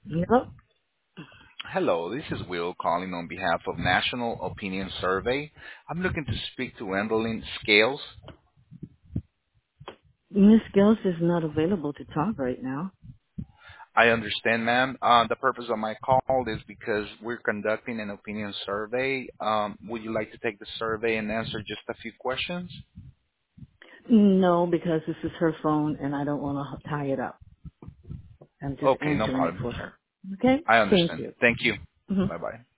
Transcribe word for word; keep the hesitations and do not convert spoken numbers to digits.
Yep. Hello, this is Will calling on behalf of National Opinion Survey. I'm looking to speak to Wendelin Scales. Miss Gills is not available to talk right now. I understand, ma'am. Uh, the purpose of my call is because we're conducting an opinion survey. Um, would you like to take the survey and answer just a few questions? No, because this is her phone and I don't want to tie it up. I'm just Okay, no answering it problem. for her. Okay? I Thank understand. you. Thank you. Mhm. Bye-bye.